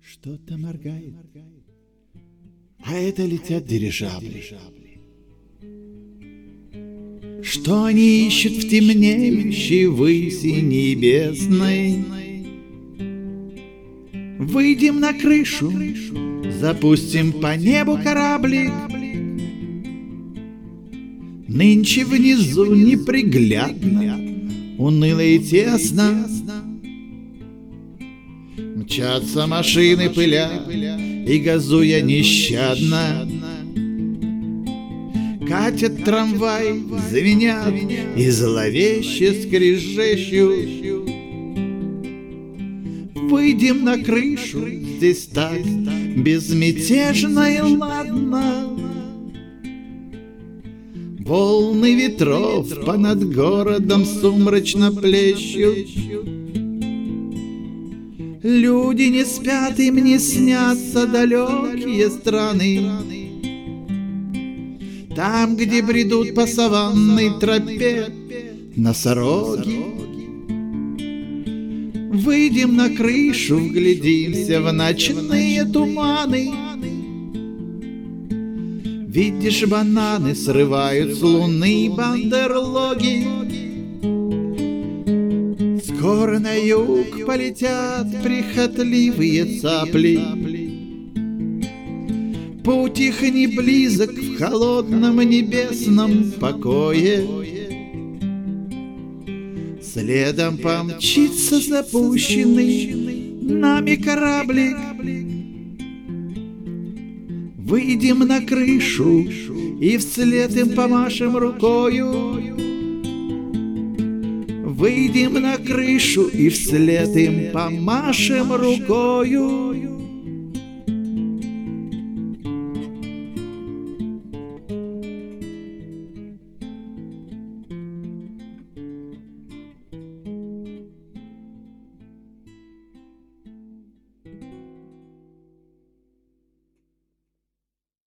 Что-то моргает, а это летят дирижабли. Что они ищут в темнеющей выси небесной? Выйдем на крышу, запустим по небу кораблик. Нынче внизу неприглядно, уныло и тесно. Мчатся машины, пыля и газуя нещадно. Катят трамвай, звенят и зловеще скрежещут. Выйдем на крышу, здесь так безмятежно и ладно. Волны ветров понад городом сумрачно плещут. Люди не спят, им не снятся далекие страны. Там, где бредут по саванной тропе носороги. Выйдем на крышу, вглядимся в ночные туманы. Видишь, бананы срывают с луны бандерлоги. Скоро на юг полетят прихотливые цапли. Путь их не близок в холодном небесном покое. Следом помчится запущенный нами кораблик. Выйдем на крышу и вслед им помашем рукою. Выйдем на крышу и вслед им помашем рукою.